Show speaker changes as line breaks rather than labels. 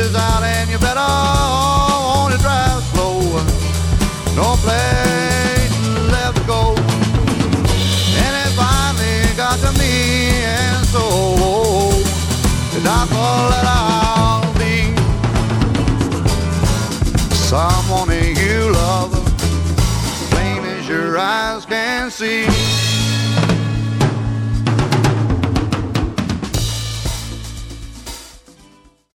is out and you better want to drive slow. No place left to go. And it finally got to me, and so the doctor let I'll be someone you love, plain as your eyes can see.